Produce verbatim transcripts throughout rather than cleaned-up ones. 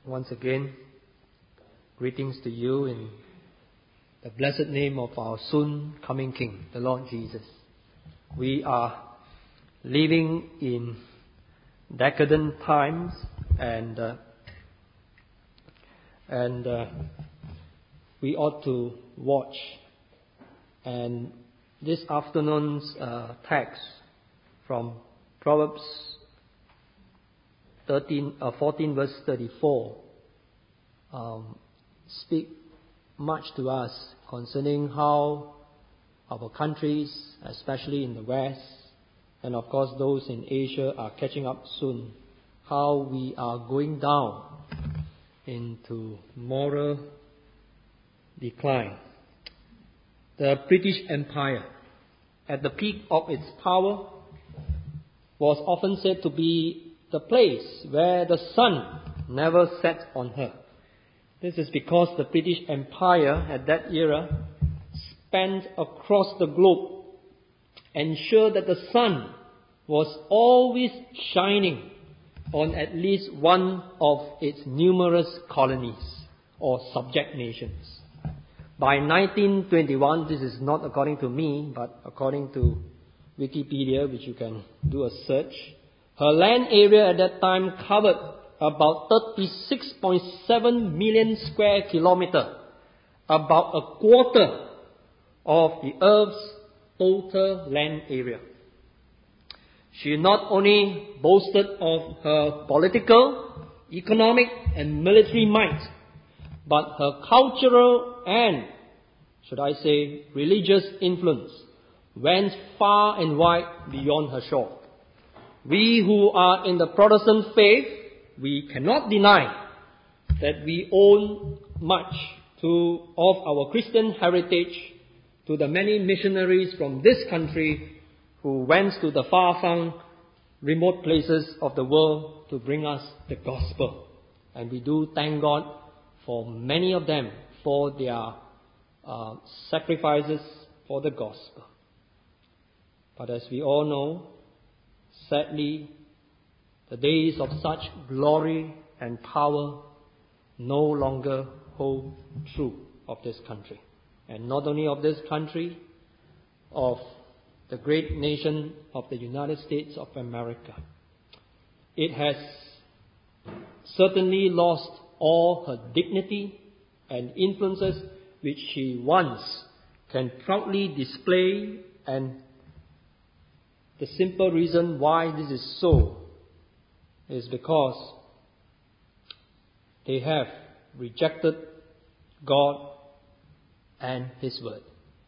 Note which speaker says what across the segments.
Speaker 1: once again, greetings to you in the blessed name of our soon coming King, the Lord Jesus. We are living in decadent times, and uh, and uh, we ought to watch. And this afternoon's uh, text from Proverbs thirteen, uh, fourteen verse thirty-four um, speak much to us concerning how our countries, especially in the West, and of course those in Asia are catching up soon, how we are going down into moral decline. The British Empire, at the peak of its power, was often said to be the place where the sun never set on her. This is because the British Empire at that era spanned across the globe, ensured that the sun was always shining on at least one of its numerous colonies or subject nations. By nineteen twenty-one, this is not according to me, but according to Wikipedia, which you can do a search, her land area at that time covered about thirty-six point seven million square kilometers, about a quarter of the Earth's total land area. She not only boasted of her political, economic and military might, but her cultural and, should I say, religious influence went far and wide beyond her shore. We who are in the Protestant faith, we cannot deny that we owe much to of our Christian heritage to the many missionaries from this country who went to the far-flung, remote places of the world to bring us the gospel. And we do thank God for many of them for their uh, sacrifices for the gospel. But as we all know, sadly, the days of such glory and power no longer hold true of this country. And not only of this country, of the great nation of the United States of America. It has certainly lost all her dignity and influences which she once can proudly display, and the simple reason why this is so is because they have rejected God and His Word.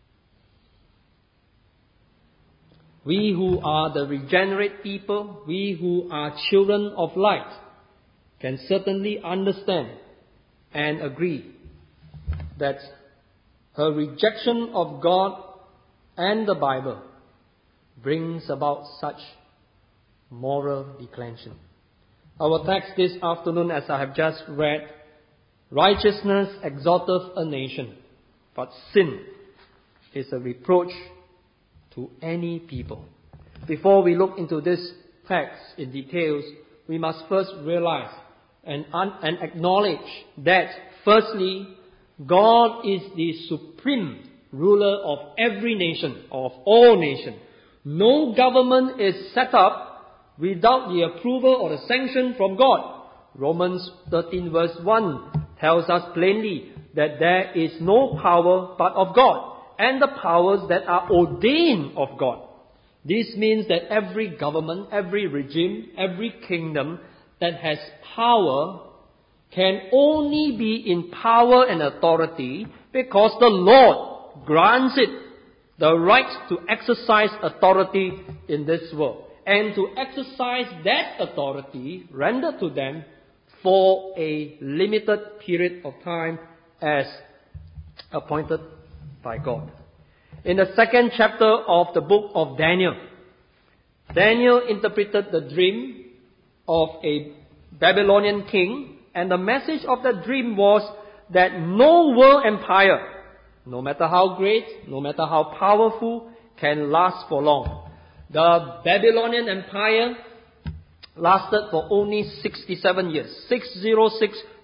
Speaker 1: We who are the regenerate people, we who are children of light, can certainly understand and agree that her rejection of God and the Bible brings about such moral declension. Our text this afternoon, as I have just read, righteousness exalteth a nation, but sin is a reproach to any people. Before we look into this text in details, we must first realize and, un- and acknowledge that, firstly, God is the supreme ruler of every nation, of all nations. No government is set up without the approval or the sanction from God. Romans thirteen verse one tells us plainly that there is no power but of God, and the powers that are ordained of God. This means that every government, every regime, every kingdom that has power can only be in power and authority because the Lord grants it the right to exercise authority in this world, and to exercise that authority rendered to them for a limited period of time as appointed by God. In the second chapter of the book of Daniel, Daniel interpreted the dream of a Babylonian king, and the message of the dream was that no world empire, no matter how great, no matter how powerful, can last for long. The Babylonian Empire lasted for only sixty-seven years, six hundred six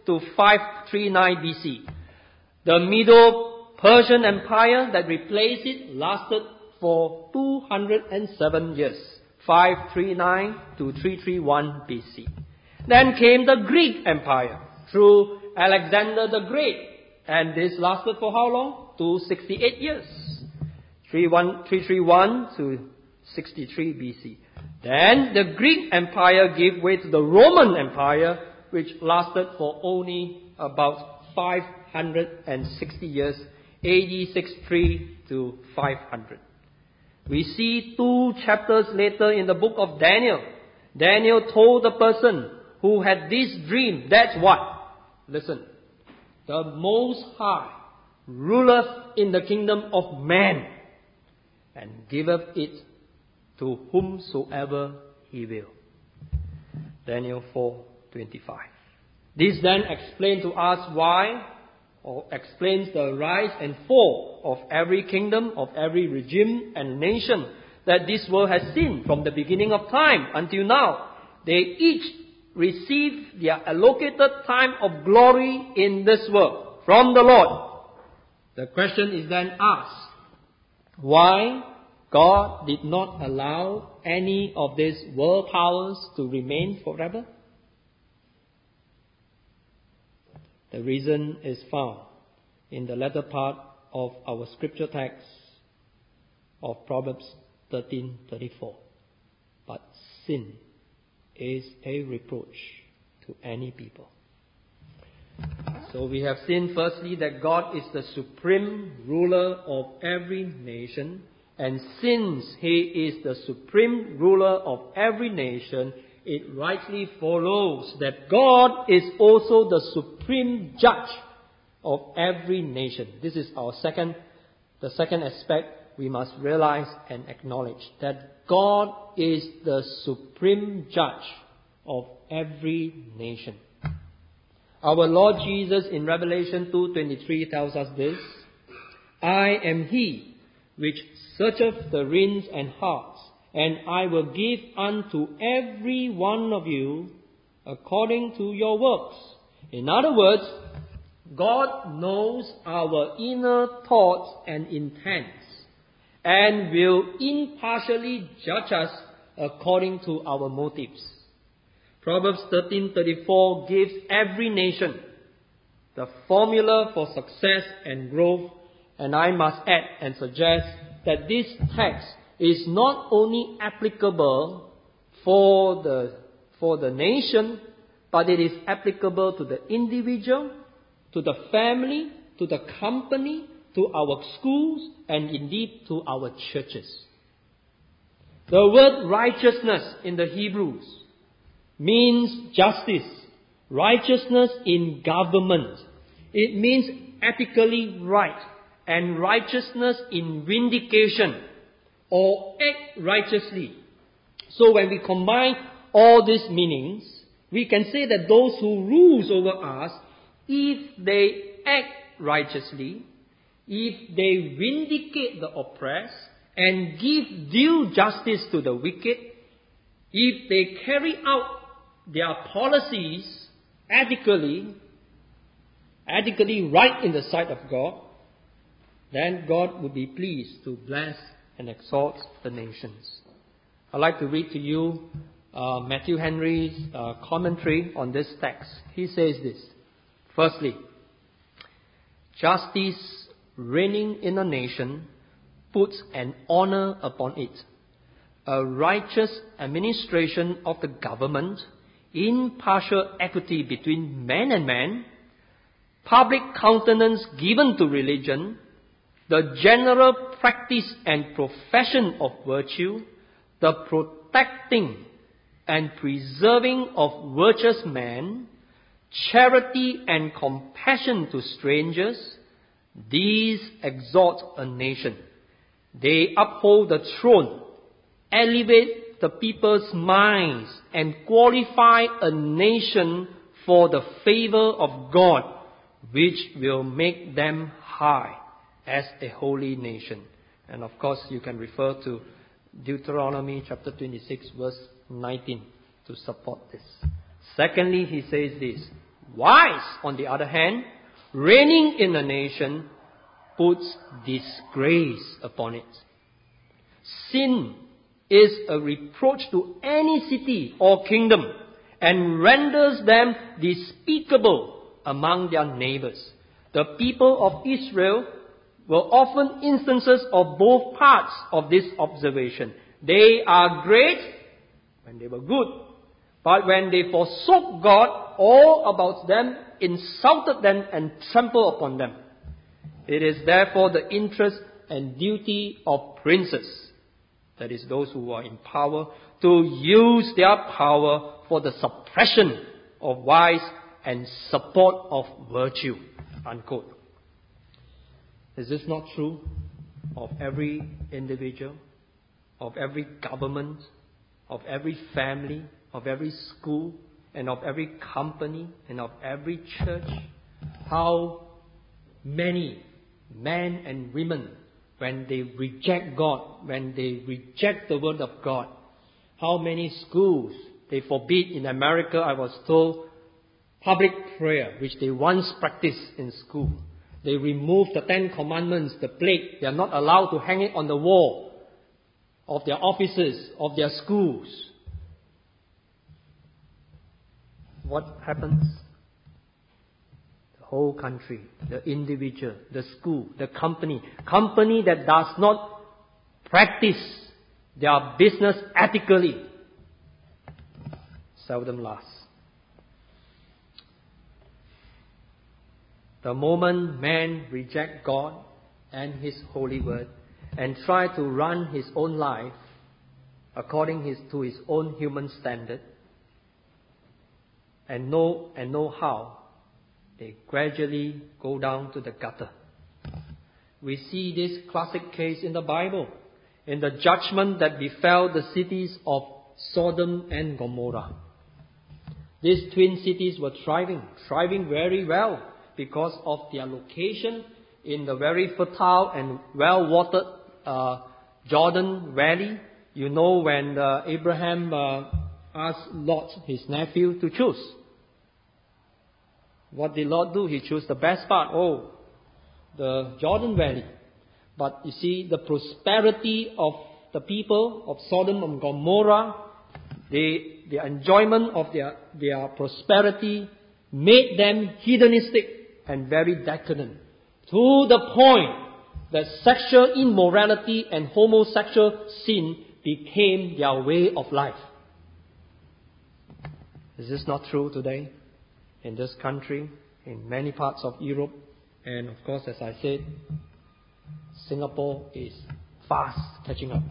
Speaker 1: to five thirty-nine B C. The Medo-Persian Empire that replaced it lasted for two hundred seven years, five thirty-nine to three thirty-one B C. Then came the Greek Empire through Alexander the Great, and this lasted for how long? two hundred sixty-eight years, three thirty-one to sixty-three B C. Then the Greek Empire gave way to the Roman Empire, which lasted for only about five hundred sixty years, A D six three to five hundred. We see two chapters later in the book of Daniel. Daniel told the person who had this dream, that's what? Listen. The Most High ruleth in the kingdom of man, and giveth it to whomsoever he will. Daniel four twenty-five. This then explains to us why, or explains the rise and fall of every kingdom, of every regime and nation that this world has seen from the beginning of time until now. They each receive their allocated time of glory in this world from the Lord. The question is then asked, why God did not allow any of these world powers to remain forever? The reason is found in the latter part of our scripture text of Proverbs thirteen thirty-four. But sin is a reproach to any people. So we have seen firstly that God is the supreme ruler of every nation, and since He is the supreme ruler of every nation, it rightly follows that God is also the supreme judge of every nation. This is our second, the second aspect we must realize and acknowledge, that God is the supreme judge of every nation. Our Lord Jesus in Revelation two twenty-three tells us this, I am He which searcheth the reins and hearts, and I will give unto every one of you according to your works. In other words, God knows our inner thoughts and intents, and will impartially judge us according to our motives. Proverbs thirteen thirty-four gives every nation the formula for success and growth, and I must add and suggest that this text is not only applicable for the, for the nation, but it is applicable to the individual, to the family, to the company, to our schools, and indeed to our churches. The word righteousness in the Hebrews means justice, righteousness in government. It means ethically right, and righteousness in vindication, or act righteously. So when we combine all these meanings, we can say that those who rule over us, if they act righteously, if they vindicate the oppressed and give due justice to the wicked, if they carry out their policies ethically, ethically right in the sight of God, then God would be pleased to bless and exalt the nations. I'd like to read to you uh, Matthew Henry's uh, commentary on this text. He says this, firstly, justice reigning in a nation puts an honor upon it. A righteous administration of the government, impartial equity between man and man, public countenance given to religion, the general practice and profession of virtue, the protecting and preserving of virtuous men, charity and compassion to strangers, these exalt a nation. They uphold the throne, elevate the people's minds, and qualify a nation for the favor of God, which will make them high as a holy nation. And of course, you can refer to Deuteronomy chapter twenty-six, verse nineteen to support this. Secondly, he says this, Wise, on the other hand, reigning in a nation, puts disgrace upon it. Sin is a reproach to any city or kingdom and renders them despicable among their neighbors. The people of Israel were often instances of both parts of this observation. They are great when they were good, but when they forsook God, all about them insulted them and trampled upon them. It is therefore the interest and duty of princes, that is, those who are in power, to use their power for the suppression of vice and support of virtue. Unquote. Is this not true of every individual, of every government, of every family, of every school, and of every company, and of every church? How many men and women, when they reject God, when they reject the word of God, how many schools they forbid? In America, I was told, public prayer, which they once practiced in school. They removed the Ten Commandments, the plague. They are not allowed to hang it on the wall of their offices, of their schools. What happens? The whole country, the individual, the school, the company, company that does not practice their business ethically, seldom lasts. The moment man rejects God and His holy word and try to run his own life according his, to his own human standard and know and know how, they gradually go down to the gutter. We see this classic case in the Bible, in the judgment that befell the cities of Sodom and Gomorrah. These twin cities were thriving, thriving very well, because of their location in the very fertile and well-watered uh, Jordan Valley. You know, when uh, Abraham uh, asked Lot, his nephew, to choose. What did Lot do? He chose the best part, oh, the Jordan Valley. But you see, the prosperity of the people of Sodom and Gomorrah, they, the enjoyment of their, their prosperity made them hedonistic and very decadent, to the point that sexual immorality and homosexual sin became their way of life. Is this not true today in this country, in many parts of Europe, and of course, as I said, Singapore is fast catching up.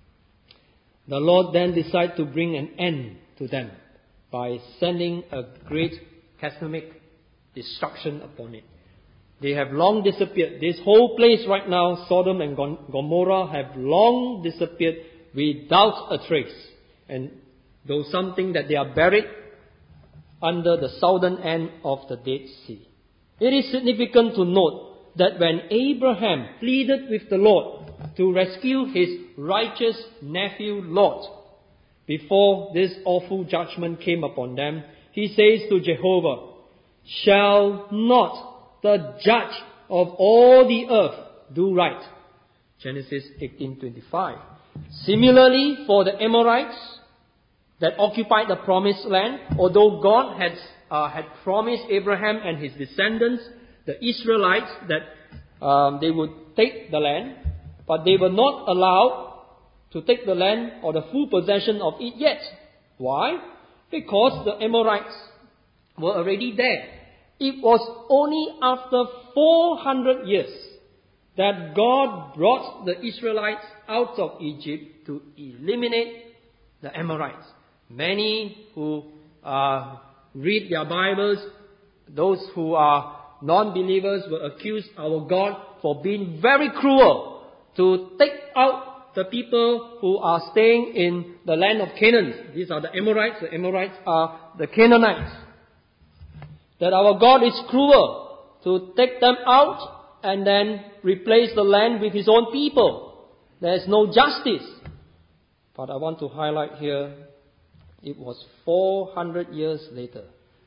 Speaker 1: The Lord then decided to bring an end to them by sending a great cataclysmic destruction upon it. They have long disappeared. This whole place right now, Sodom and Gomorrah, have long disappeared without a trace. And though something that they are buried under the southern end of the Dead Sea. It is significant to note that when Abraham pleaded with the Lord to rescue his righteous nephew Lot, before this awful judgment came upon them, he says to Jehovah, "Shall not the judge of all the earth do right?" Genesis eighteen twenty-five. Similarly, for the Amorites that occupied the promised land, although God had, uh, had promised Abraham and his descendants, the Israelites, that um, they would take the land, but they were not allowed to take the land or the full possession of it yet. Why? Because the Amorites were already there. It was only after four hundred years that God brought the Israelites out of Egypt to eliminate the Amorites. Many who uh, read their Bibles, those who are non-believers, will accuse our God for being very cruel to take out the people who are staying in the land of Canaan. These are the Amorites. The Amorites are the Canaanites. That our God is cruel to take them out and then replace the land with His own people. There is no justice. But I want to highlight here, it was four hundred years later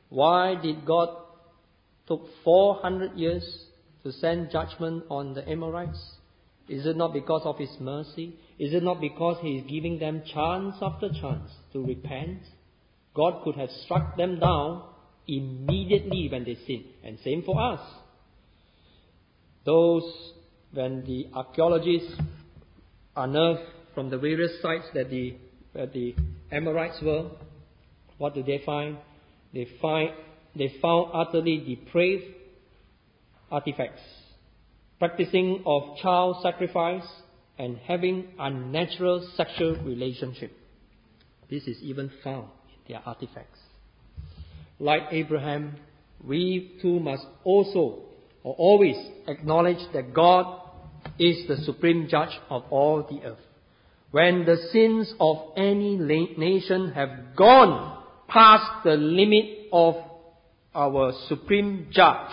Speaker 1: Why did God took four hundred years to send judgment on the Amorites? Is it not because of His mercy? Is it not because He is giving them chance after chance to repent? God could have struck them down immediately when they sin. And same for us. Those, when the archaeologists unearthed from the various sites that the, where the Amorites were, what do they find? They find they found utterly depraved artifacts, practicing of child sacrifice and having unnatural sexual relationship. This is even found in their artifacts. Like Abraham, we too must also or always acknowledge that God is the supreme judge of all the earth. When the sins of any nation have gone past the limit of our supreme judge,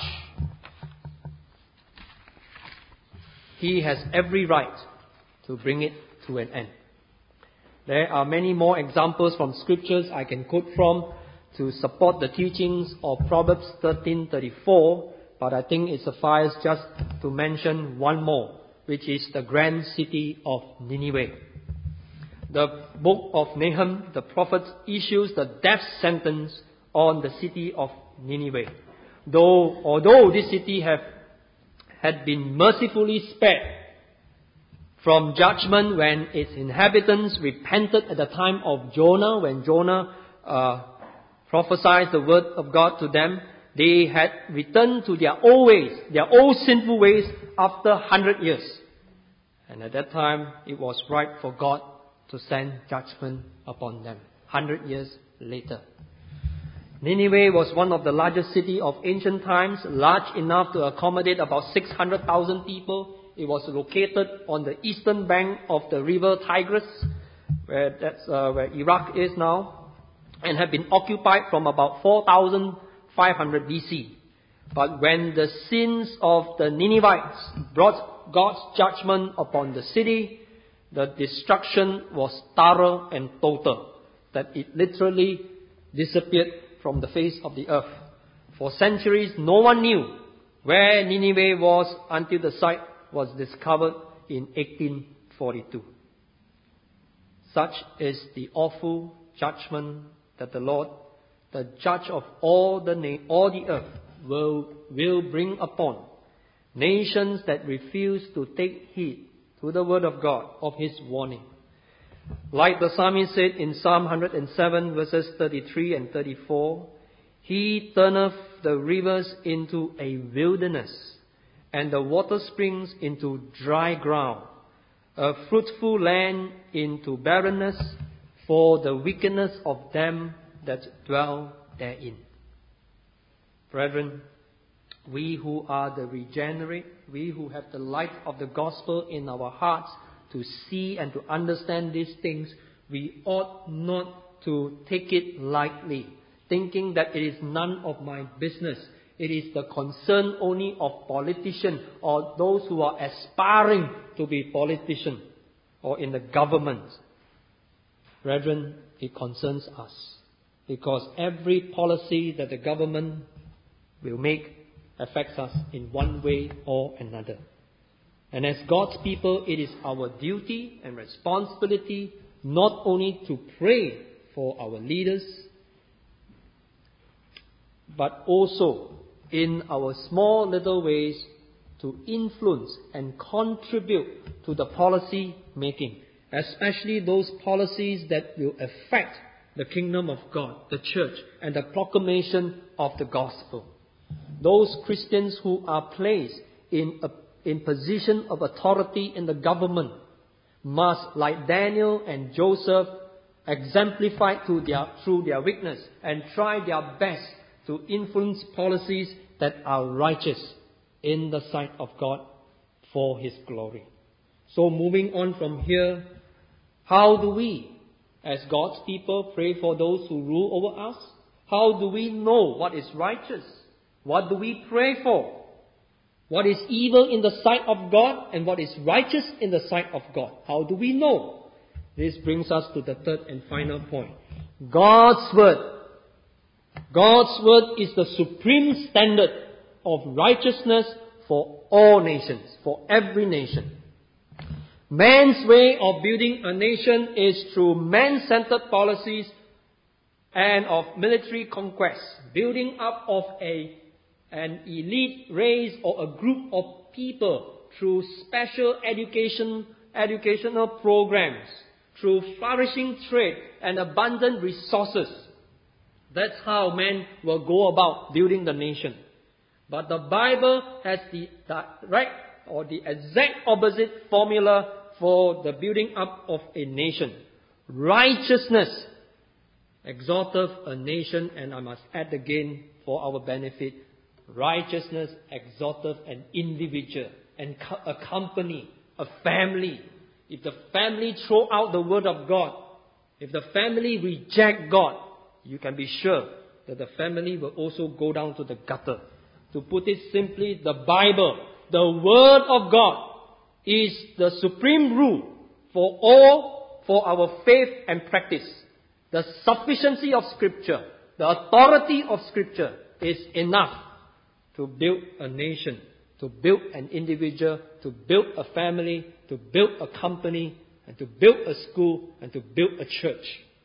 Speaker 1: He has every right to bring it to an end. There are many more examples from scriptures I can quote from to support the teachings of Proverbs thirteen thirty-four, but I think it suffices just to mention one more, which is the grand city of Nineveh. The book of Nahum, the prophet, issues the death sentence on the city of Nineveh. Though, although this city have, had been mercifully spared from judgment when its inhabitants repented at the time of Jonah, when Jonah uh, prophesied the word of God to them, they had returned to their old ways, their old sinful ways after one hundred years. And at that time, it was right for God to send judgment upon them. one hundred years later. Nineveh was one of the largest cities of ancient times, large enough to accommodate about six hundred thousand people. It was located on the eastern bank of the river Tigris, where that's uh, where Iraq is now, and had been occupied from about four thousand five hundred B C. But when the sins of the Ninevites brought God's judgment upon the city, the destruction was thorough and total, that it literally disappeared from the face of the earth. For centuries, no one knew where Nineveh was until the site was discovered in eighteen forty-two. Such is the awful judgment that the Lord, the judge of all the na- all the earth, will, will bring upon nations that refuse to take heed to the word of God, of His warning. Like the psalmist said in Psalm one hundred seven verses thirty-three and thirty-four, He turneth the rivers into a wilderness, and the water springs into dry ground, a fruitful land into barrenness, for the wickedness of them that dwell therein. Brethren, we who are the regenerate, we who have the light of the gospel in our hearts to see and to understand these things, we ought not to take it lightly, thinking that it is none of my business. It is the concern only of politicians or those who are aspiring to be politicians or in the government. Brethren, it concerns us, because every policy that the government will make affects us in one way or another. And as God's people, it is our duty and responsibility not only to pray for our leaders, but also in our small little ways to influence and contribute to the policy making, especially those policies that will affect the kingdom of God, the church, and the proclamation of the gospel. Those Christians who are placed in a in position of authority in the government must, like Daniel and Joseph, exemplify to their, through their witness and try their best to influence policies that are righteous in the sight of God for His glory. So moving on from here, how do we, as God's people, pray for those who rule over us? How do we know what is righteous? What do we pray for? What is evil in the sight of God and what is righteous in the sight of God? How do we know? This brings us to the third and final point. God's word God's word is the supreme standard of righteousness for all nations, for every nation. Man's way of building a nation is through man-centered policies and of military conquest, building up of a, an elite race or a group of people through special education, educational programs, through flourishing trade and abundant resources. That's how men will go about building the nation. But the Bible has the direct or the exact opposite formula for the building up of a nation. Righteousness exalteth a nation, and I must add again for our benefit, righteousness exalteth an individual, and a company, a family. If the family throw out the word of God, if the family reject God, you can be sure that the family will also go down to the gutter. To put it simply, the Bible, the word of God, is the supreme rule for all, for our faith and practice. The sufficiency of Scripture, the authority of Scripture is enough to build a nation, to build an individual, to build a family, to build a company, and to build a school, and to build a church.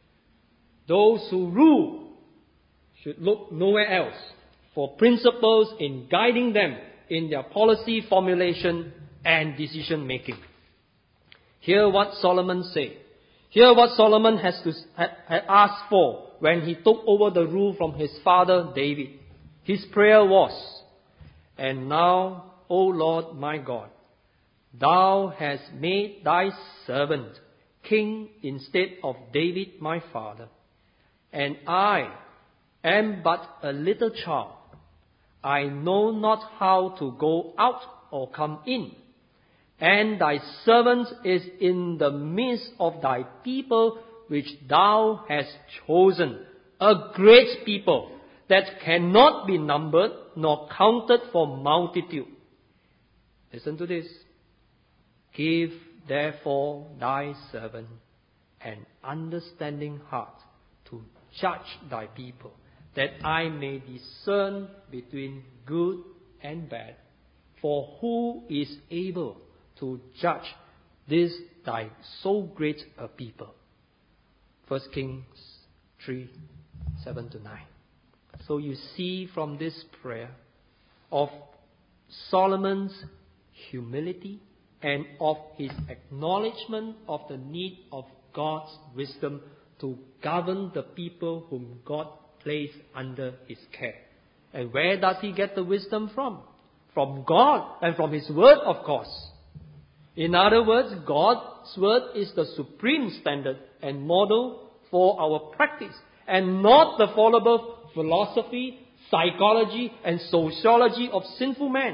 Speaker 1: Those who rule should look nowhere else for principles in guiding them in their policy formulation and decision making. Hear what Solomon said. Hear what Solomon has to, had, had asked for when he took over the rule from his father David. His prayer was, "And now, O Lord my God, thou hast made thy servant king instead of David my father. And I am but a little child. I know not how to go out or come in. And thy servant is in the midst of thy people which thou hast chosen, a great people that cannot be numbered nor counted for multitude." Listen to this. "Give therefore thy servant an understanding heart to judge thy people, that I may discern between good and bad. For who is able to judge this thy so great a people?" First Kings three, seven to nine. So you see from this prayer of Solomon's humility and of his acknowledgement of the need of God's wisdom to govern the people whom God placed under his care. And where does he get the wisdom from? From God and from his word, of course. In other words, God's word is the supreme standard and model for our practice, and not the fallible philosophy, psychology, and sociology of sinful man.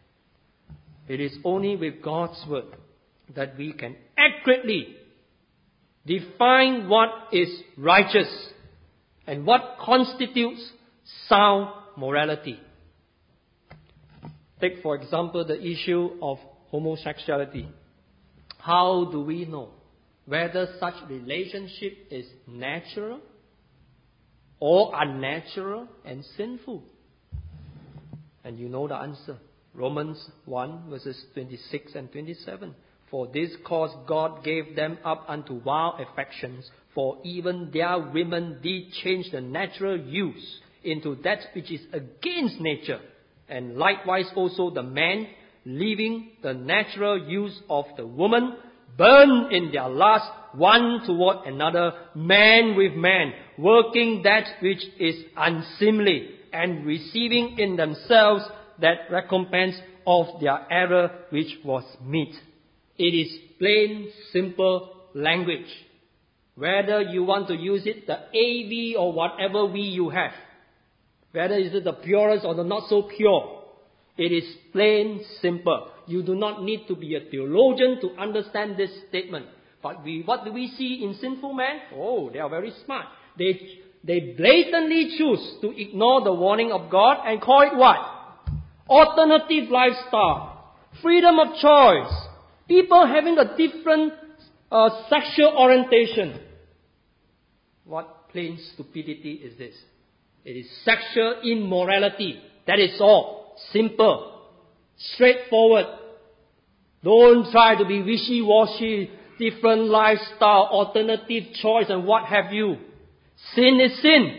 Speaker 1: It is only with God's word that we can accurately define what is righteous and what constitutes sound morality. Take, for example, the issue of homosexuality. How do we know whether such relationship is natural or unnatural and sinful? And you know the answer. Romans one verses twenty-six and twenty-seven. "For this cause God gave them up unto wild affections, for even their women did change the natural use into that which is against nature. And likewise also the men, leaving the natural use of the woman, burn in their lust one toward another, man with man, working that which is unseemly, and receiving in themselves that recompense of their error which was meet." It is plain, simple language. Whether you want to use it, the A V or whatever V you have, whether is it the purest or the not so pure, it is plain, simple. You do not need to be a theologian to understand this statement. But we, what do we see in sinful man? Oh, they are very smart. They, they blatantly choose to ignore the warning of God and call it what? Alternative lifestyle. Freedom of choice. People having a different uh, sexual orientation. What plain stupidity is this? It is sexual immorality. That is all. Simple. Straightforward. Don't try to be wishy-washy, different lifestyle, alternative choice and what have you. Sin is sin.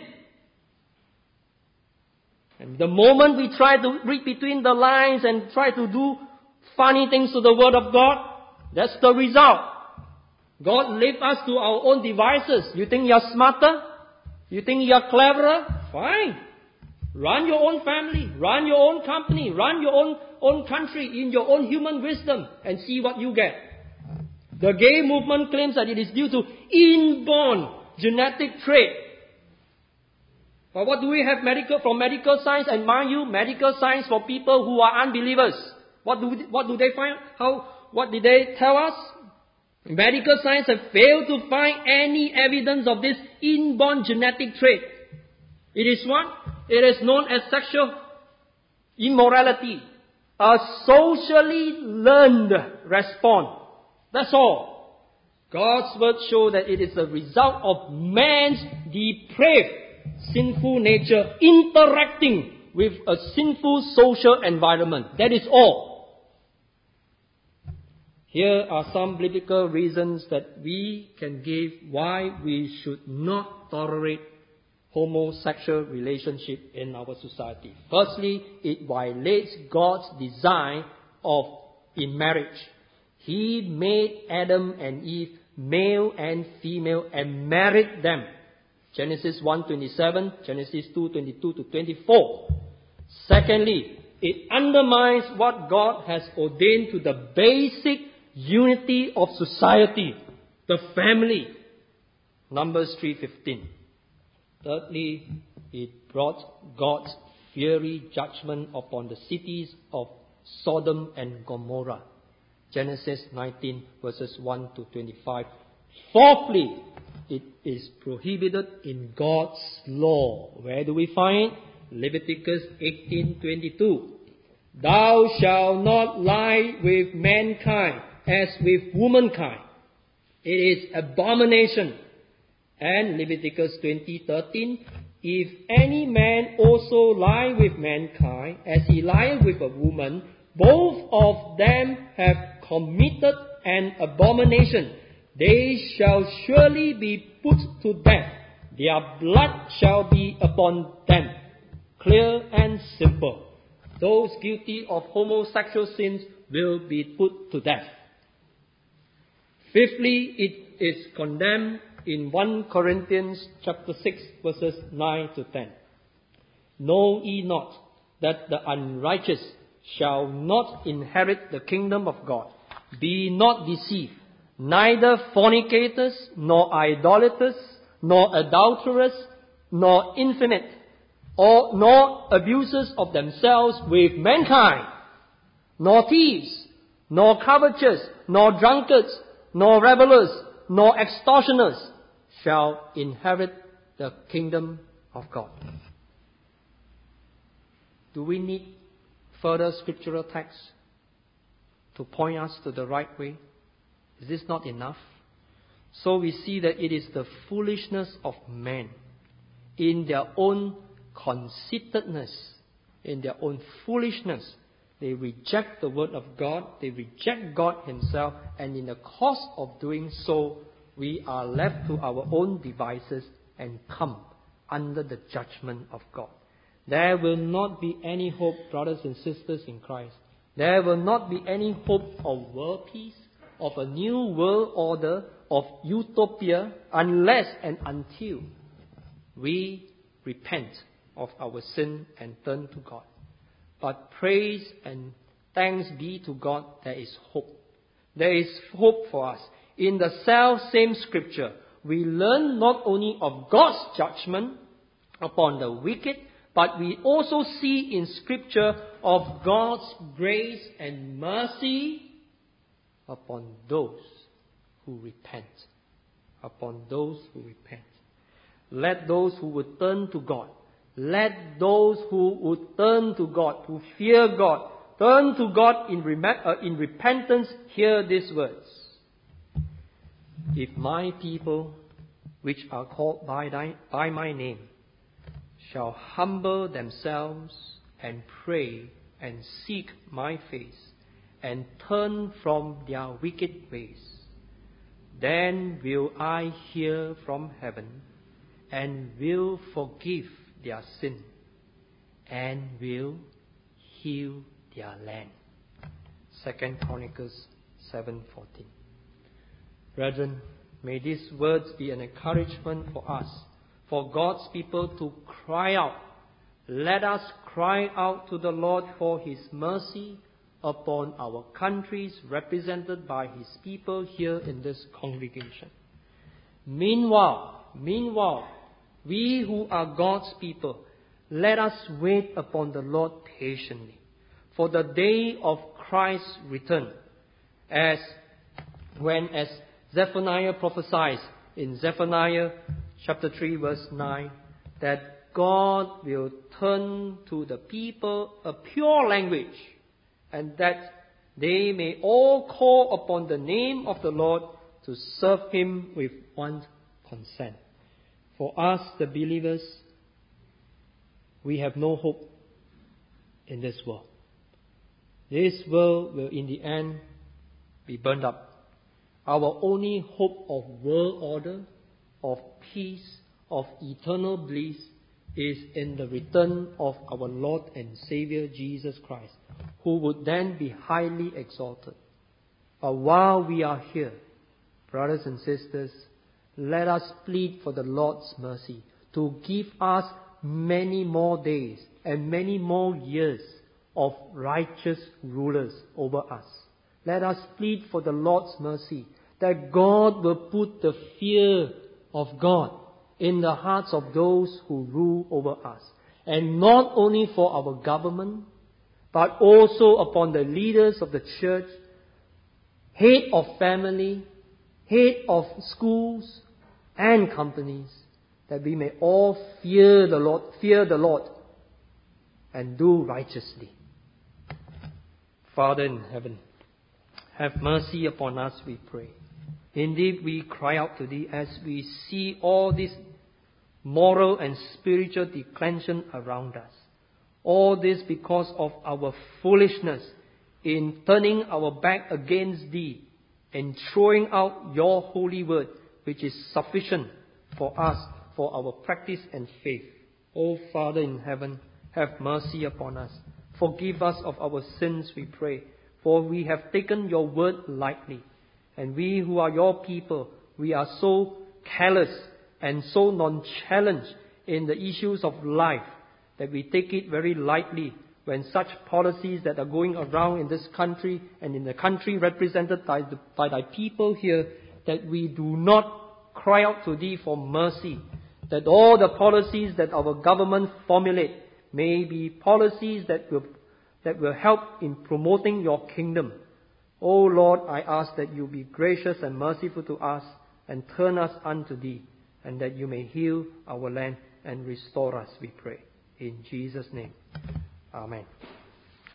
Speaker 1: And the moment we try to read between the lines and try to do funny things to the Word of God, that's the result. God left us to our own devices. You think you're smarter? You think you're cleverer? Fine. Run your own family. Run your own company. Run your own, own country in your own human wisdom and see what you get. The gay movement claims that it is due to inborn genetic trait. But what do we have medical from medical science? And mind you, medical science for people who are unbelievers. What do, what do they find? How, what did they tell us? Medical science have failed to find any evidence of this inborn genetic trait. It is what? It is known as sexual immorality. A socially learned response. That's all. God's word shows that it is a result of man's depraved, sinful nature interacting with a sinful social environment. That is all. Here are some biblical reasons that we can give why we should not tolerate homosexual relationship in our society. Firstly, it violates God's design of in marriage. He made Adam and Eve male and female and married them. Genesis one twenty-seven, Genesis two twenty-two to twenty-four. Secondly, it undermines what God has ordained to the basic unity of society, the family. Numbers three fifteen. Thirdly, it brought God's fiery judgment upon the cities of Sodom and Gomorrah. Genesis nineteen verses one to twenty-five. Fourthly, it is prohibited in God's law. Where do we find it? Leviticus eighteen twenty-two. Thou shalt not lie with mankind as with womankind. It is abomination. And Leviticus twenty thirteen. If any man also lie with mankind as he lieth with a woman, both of them have committed an abomination. They shall surely be put to death. Their blood shall be upon them. Clear and simple. Those guilty of homosexual sins will be put to death. Fifthly, it is condemned in First Corinthians chapter six verses nine to ten. Know ye not that the unrighteous shall not inherit the kingdom of God? Be not deceived. Neither fornicators, nor idolaters, nor adulterers, nor infamous, or nor abusers of themselves with mankind, nor thieves, nor covetous, nor drunkards, nor revelers, nor extortioners shall inherit the kingdom of God. Do we need further scriptural texts to point us to the right way? Is this not enough? So we see that it is the foolishness of men in their own conceitedness, in their own foolishness. They reject the word of God, they reject God Himself, and in the course of doing so, we are left to our own devices and come under the judgment of God. There will not be any hope, brothers and sisters in Christ. There will not be any hope of world peace, of a new world order, of utopia, unless and until we repent of our sin and turn to God. But praise and thanks be to God, there is hope. There is hope for us. In the self same scripture, we learn not only of God's judgment upon the wicked, but we also see in scripture of God's grace and mercy upon those who repent. Upon those who repent. Let those who would turn to God, let those who would turn to God, who fear God, turn to God in, rem- uh, in repentance, hear these words. If my people, which are called by, thy, by my name, shall humble themselves and pray and seek my face and turn from their wicked ways, then will I hear from heaven and will forgive their sin and will heal their land. Second Chronicles seven fourteen. Brethren, may these words be an encouragement for us, for God's people to cry out. Let us cry out to the Lord for His mercy upon our countries represented by His people here in this congregation. Meanwhile, meanwhile, we who are God's people, let us wait upon the Lord patiently for the day of Christ's return, as when, as Zephaniah prophesies in Zephaniah chapter three verse nine, that God will turn to the people a pure language, and that they may all call upon the name of the Lord to serve Him with one consent. For us, the believers, we have no hope in this world. This world will in the end be burned up. Our only hope of world order, of peace, of eternal bliss is in the return of our Lord and Savior Jesus Christ, who would then be highly exalted. But while we are here, brothers and sisters, let us plead for the Lord's mercy to give us many more days and many more years of righteous rulers over us. Let us plead for the Lord's mercy that God will put the fear of God in the hearts of those who rule over us. And not only for our government, but also upon the leaders of the church, head of family, head of schools and companies, that we may all fear the Lord, fear the Lord and do righteously. Father in heaven, have mercy upon us, we pray. Indeed, we cry out to Thee as we see all this moral and spiritual declension around us. All this because of our foolishness in turning our back against Thee and throwing out Your holy word, which is sufficient for us, for our practice and faith. O Father in heaven, have mercy upon us. Forgive us of our sins, we pray, for we have taken Your word lightly. And we who are Your people, we are so careless and so nonchalant in the issues of life that we take it very lightly when such policies that are going around in this country and in the country represented by, the, by Thy people here, that we do not cry out to Thee for mercy, that all the policies that our government formulate may be policies that will, that will help in promoting Your kingdom. O Lord, I ask that You be gracious and merciful to us and turn us unto Thee, and that You may heal our land and restore us, we pray. In Jesus' name, Amen.